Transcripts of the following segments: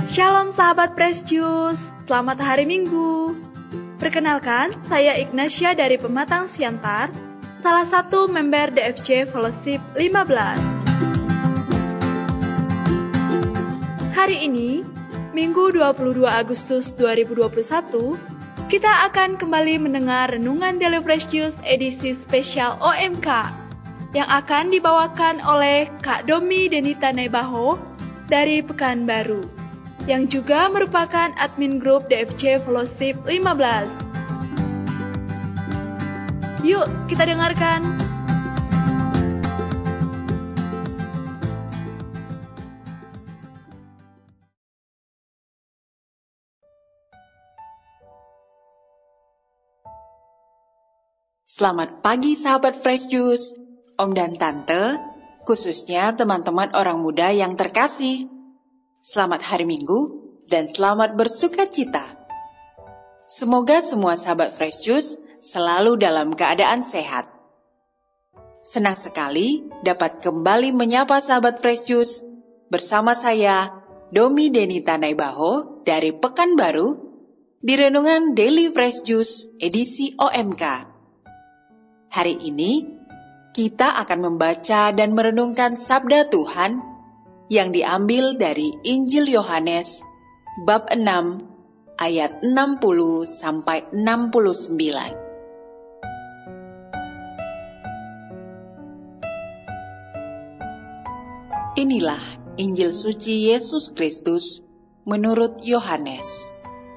Shalom sahabat Fresh Juice, selamat hari Minggu. Perkenalkan, saya Ignatia dari Pematang Siantar, salah satu member DFJ Fellowship 15. Hari ini, Minggu 22 Agustus 2021, kita akan kembali mendengar Renungan Daily Fresh Juice edisi spesial OMK yang akan dibawakan oleh Kak Domi Denita Nebaho dari Pekanbaru, yang juga merupakan admin grup DFJ Fellowship 15. Yuk, kita dengarkan. Selamat pagi sahabat Fresh Juice, Om dan Tante, khususnya teman-teman orang muda yang terkasih. Selamat hari Minggu dan selamat bersuka cita. Semoga semua sahabat Fresh Juice selalu dalam keadaan sehat. Senang sekali dapat kembali menyapa sahabat Fresh Juice bersama saya, Domi Denita Nebaho dari Pekanbaru, di Renungan Daily Fresh Juice edisi OMK. Hari ini, kita akan membaca dan merenungkan sabda Tuhan yang diambil dari Injil Yohanes, bab 6, ayat 60-69. Inilah Injil suci Yesus Kristus menurut Yohanes.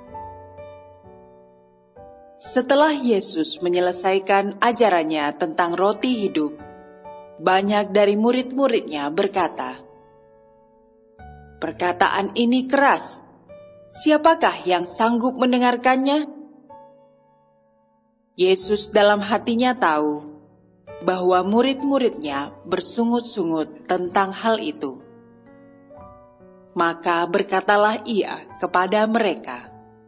Setelah Yesus menyelesaikan ajarannya tentang roti hidup, banyak dari murid-muridnya berkata, "Perkataan ini keras, siapakah yang sanggup mendengarkannya?" Yesus dalam hatinya tahu bahwa murid-muridnya bersungut-sungut tentang hal itu. Maka berkatalah ia kepada mereka,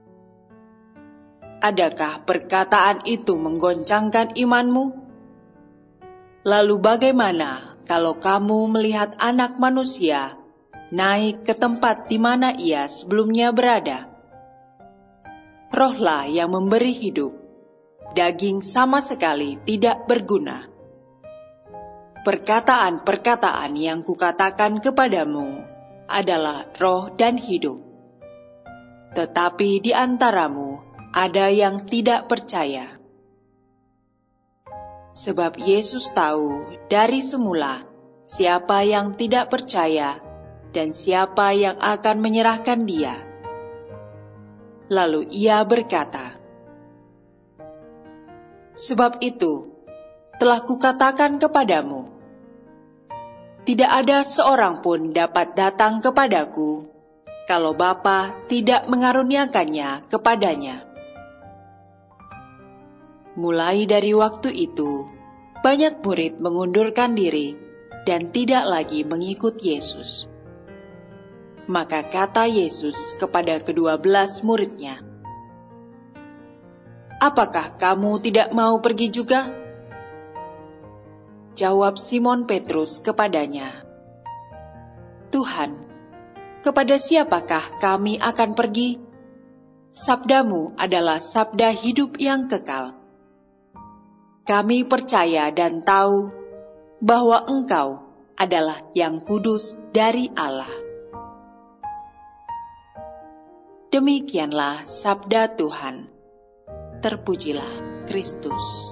"Adakah perkataan itu menggoncangkan imanmu? Lalu bagaimana kalau kamu melihat Anak Manusia naik ke tempat di mana ia sebelumnya berada? Rohlah yang memberi hidup, daging sama sekali tidak berguna. Perkataan-perkataan yang kukatakan kepadamu adalah roh dan hidup. Tetapi di antaramu ada yang tidak percaya." Sebab Yesus tahu dari semula siapa yang tidak percaya dan siapa yang akan menyerahkan dia. Lalu ia berkata, "Sebab itu telah kukatakan kepadamu, tidak ada seorang pun dapat datang kepadaku kalau Bapa tidak mengaruniakannya kepadanya." Mulai dari waktu itu, banyak murid mengundurkan diri dan tidak lagi mengikut Yesus. Maka kata Yesus kepada ke-12 muridnya, "Apakah kamu tidak mau pergi juga?" Jawab Simon Petrus kepadanya, "Tuhan, kepada siapakah kami akan pergi? Sabdamu adalah sabda hidup yang kekal. Kami percaya dan tahu bahwa Engkau adalah yang kudus dari Allah." Demikianlah sabda Tuhan. Terpujilah Kristus.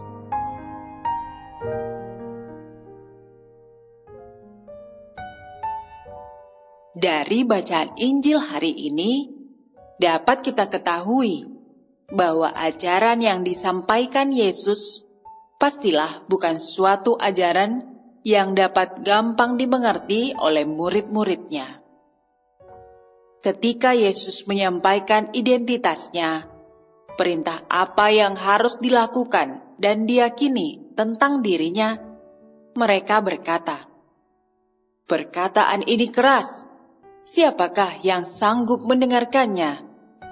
Dari bacaan Injil hari ini, dapat kita ketahui bahwa ajaran yang disampaikan Yesus pastilah bukan suatu ajaran yang dapat gampang dimengerti oleh murid-muridnya. Ketika Yesus menyampaikan identitasnya, perintah apa yang harus dilakukan dan diyakini tentang dirinya, mereka berkata, "Perkataan ini keras, siapakah yang sanggup mendengarkannya?"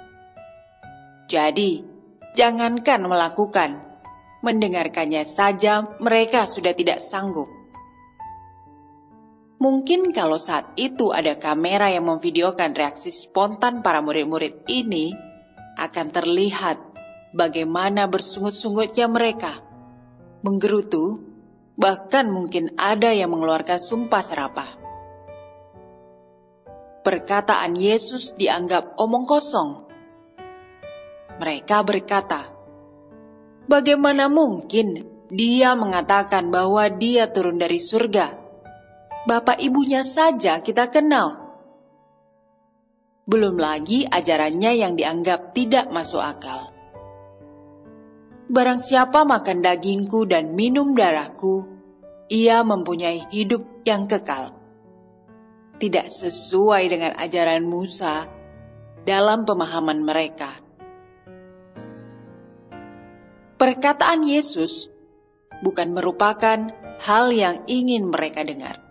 Jadi, jangankan melakukan, mendengarkannya saja mereka sudah tidak sanggup. Mungkin kalau saat itu ada kamera yang memvideokan reaksi spontan para murid-murid ini, akan terlihat bagaimana bersungut-sungutnya mereka, menggerutu, bahkan mungkin ada yang mengeluarkan sumpah serapah. Perkataan Yesus dianggap omong kosong. Mereka berkata, "Bagaimana mungkin dia mengatakan bahwa dia turun dari surga? Bapak ibunya saja kita kenal." Belum lagi ajarannya yang dianggap tidak masuk akal. "Barang siapa makan dagingku dan minum darahku, ia mempunyai hidup yang kekal." Tidak sesuai dengan ajaran Musa dalam pemahaman mereka. Perkataan Yesus bukan merupakan hal yang ingin mereka dengar.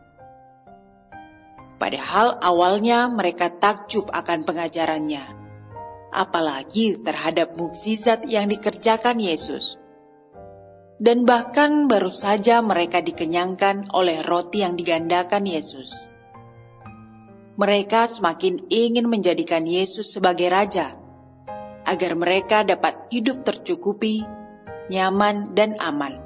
Padahal awalnya mereka takjub akan pengajarannya, apalagi terhadap mukjizat yang dikerjakan Yesus. Dan bahkan baru saja mereka dikenyangkan oleh roti yang digandakan Yesus. Mereka semakin ingin menjadikan Yesus sebagai raja, agar mereka dapat hidup tercukupi, nyaman, dan aman.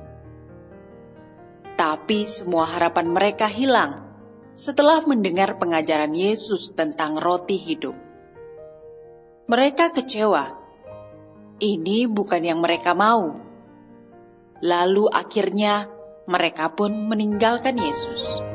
Tapi semua harapan mereka hilang setelah mendengar pengajaran Yesus tentang roti hidup. Mereka kecewa. Ini bukan yang mereka mau. Lalu akhirnya mereka pun meninggalkan Yesus.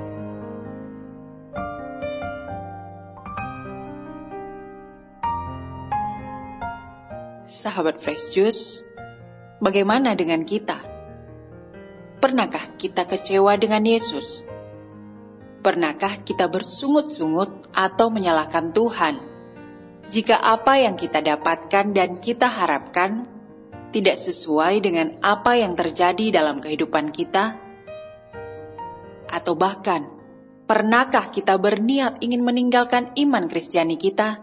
Sahabat Fresh Juice, bagaimana dengan kita? Pernahkah kita kecewa dengan Yesus? Pernahkah kita bersungut-sungut atau menyalahkan Tuhan jika apa yang kita dapatkan dan kita harapkan tidak sesuai dengan apa yang terjadi dalam kehidupan kita? Atau bahkan, pernahkah kita berniat ingin meninggalkan iman Kristiani kita?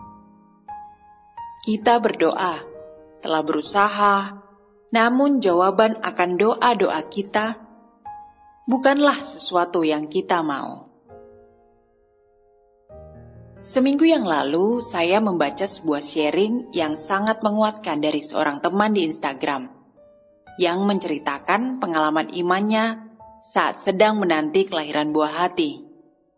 Kita berdoa, telah berusaha, namun jawaban akan doa-doa kita bukanlah sesuatu yang kita mau. Seminggu yang lalu, saya membaca sebuah sharing yang sangat menguatkan dari seorang teman di Instagram, yang menceritakan pengalaman imannya saat sedang menanti kelahiran buah hati.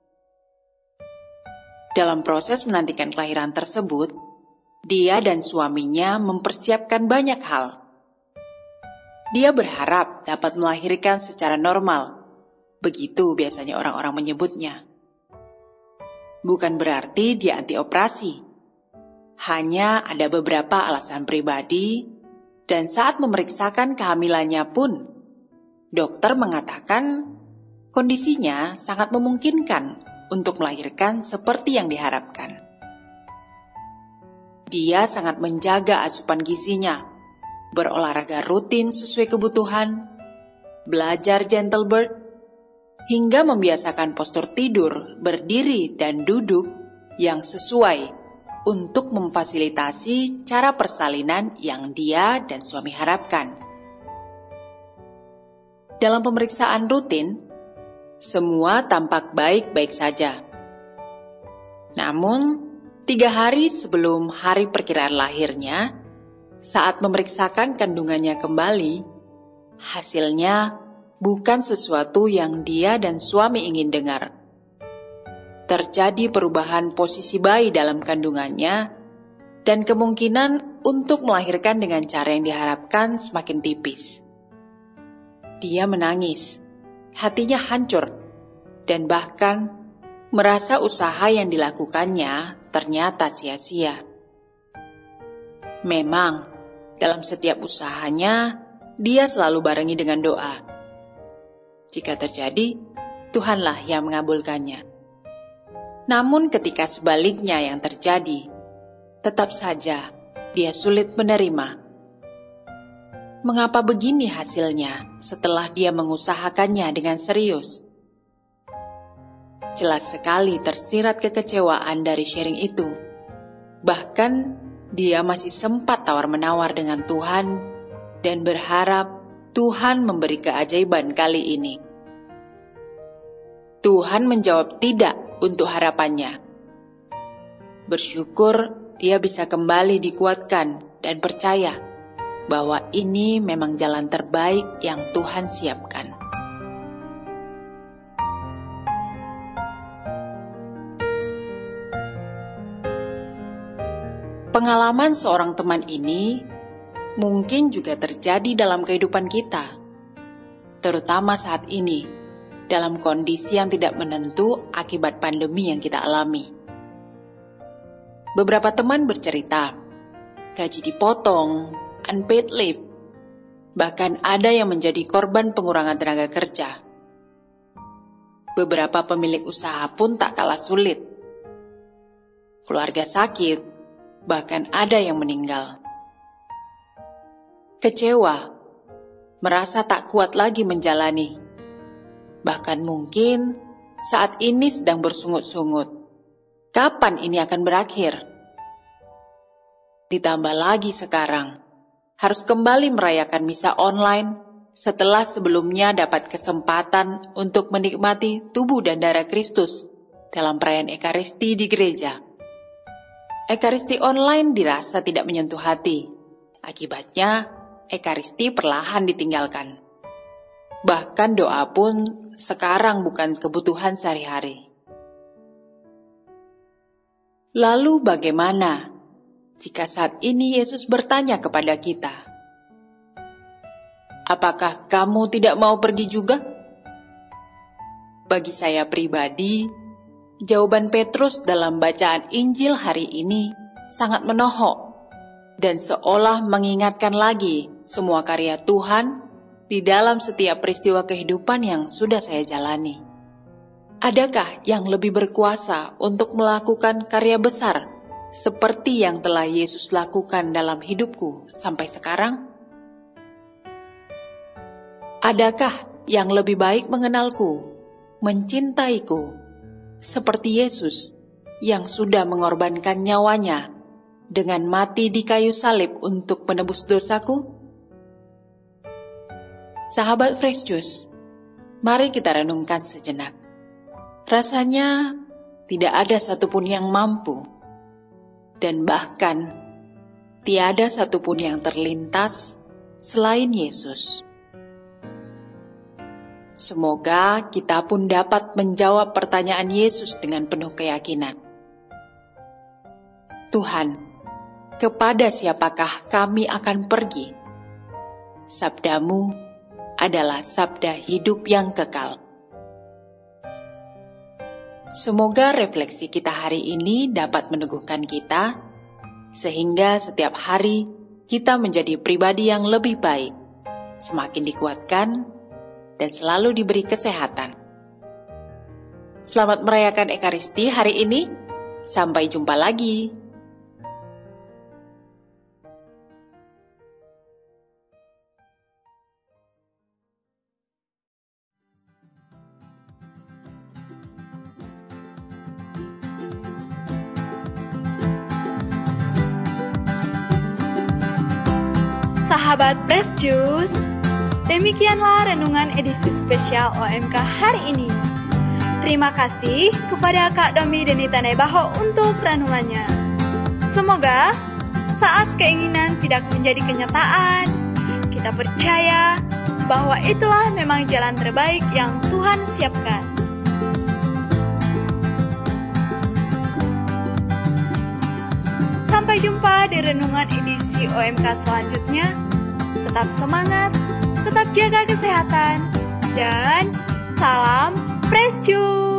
Dalam proses menantikan kelahiran tersebut, dia dan suaminya mempersiapkan banyak hal. Dia berharap dapat melahirkan secara normal. Begitu biasanya orang-orang menyebutnya. Bukan berarti dia anti operasi. Hanya ada beberapa alasan pribadi, dan saat memeriksakan kehamilannya pun, dokter mengatakan kondisinya sangat memungkinkan untuk melahirkan seperti yang diharapkan. Dia sangat menjaga asupan gizinya, berolahraga rutin sesuai kebutuhan, belajar gentle birth, hingga membiasakan postur tidur, berdiri, dan duduk yang sesuai untuk memfasilitasi cara persalinan yang dia dan suami harapkan. Dalam pemeriksaan rutin, semua tampak baik-baik saja. Namun, 3 hari sebelum hari perkiraan lahirnya, saat memeriksakan kandungannya kembali, hasilnya bukan sesuatu yang dia dan suami ingin dengar. Terjadi perubahan posisi bayi dalam kandungannya, dan kemungkinan untuk melahirkan dengan cara yang diharapkan semakin tipis. Dia menangis, hatinya hancur, dan bahkan merasa usaha yang dilakukannya ternyata sia-sia. Memang, dalam setiap usahanya, dia selalu barengi dengan doa. Jika terjadi, Tuhanlah yang mengabulkannya. Namun ketika sebaliknya yang terjadi, tetap saja dia sulit menerima. Mengapa begini hasilnya setelah dia mengusahakannya dengan serius? Jelas sekali tersirat kekecewaan dari sharing itu. Bahkan dia masih sempat tawar-menawar dengan Tuhan dan berharap Tuhan memberi keajaiban kali ini. Tuhan menjawab tidak untuk harapannya. Bersyukur dia bisa kembali dikuatkan dan percaya bahwa ini memang jalan terbaik yang Tuhan siapkan. Pengalaman seorang teman ini mungkin juga terjadi dalam kehidupan kita, terutama saat ini, dalam kondisi yang tidak menentu akibat pandemi yang kita alami. Beberapa teman bercerita, gaji dipotong, unpaid leave, bahkan ada yang menjadi korban pengurangan tenaga kerja. Beberapa pemilik usaha pun tak kalah sulit. Keluarga sakit, bahkan ada yang meninggal. Kecewa, merasa tak kuat lagi menjalani. Bahkan mungkin saat ini sedang bersungut-sungut. Kapan ini akan berakhir? Ditambah lagi sekarang, harus kembali merayakan misa online setelah sebelumnya dapat kesempatan untuk menikmati tubuh dan darah Kristus dalam perayaan Ekaristi di gereja. Ekaristi online dirasa tidak menyentuh hati. Akibatnya, Ekaristi perlahan ditinggalkan. Bahkan doa pun sekarang bukan kebutuhan sehari-hari. Lalu bagaimana jika saat ini Yesus bertanya kepada kita, apakah kamu tidak mau pergi juga? Bagi saya pribadi, jawaban Petrus dalam bacaan Injil hari ini sangat menohok dan seolah mengingatkan lagi semua karya Tuhan di dalam setiap peristiwa kehidupan yang sudah saya jalani. Adakah yang lebih berkuasa untuk melakukan karya besar seperti yang telah Yesus lakukan dalam hidupku sampai sekarang? Adakah yang lebih baik mengenalku, mencintaiku, seperti Yesus yang sudah mengorbankan nyawanya dengan mati di kayu salib untuk menebus dosaku? Sahabat Fresh Juice, mari kita renungkan sejenak. Rasanya tidak ada satupun yang mampu, dan bahkan tiada satupun yang terlintas selain Yesus. Semoga kita pun dapat menjawab pertanyaan Yesus dengan penuh keyakinan. Tuhan, kepada siapakah kami akan pergi? Sabdamu adalah sabda hidup yang kekal. Semoga refleksi kita hari ini dapat meneguhkan kita, sehingga setiap hari kita menjadi pribadi yang lebih baik, semakin dikuatkan, dan selalu diberi kesehatan. Selamat merayakan Ekaristi hari ini. Sampai jumpa lagi. Sahabat Fresh Juice, demikianlah renungan edisi spesial OMK hari ini. Terima kasih kepada Kak Domi Denita Nebaho untuk renungannya. Semoga saat keinginan tidak menjadi kenyataan, kita percaya bahwa itulah memang jalan terbaik yang Tuhan siapkan. Sampai jumpa di renungan edisi OMK selanjutnya. Tetap semangat, tetap jaga kesehatan, dan salam Fresh Juice.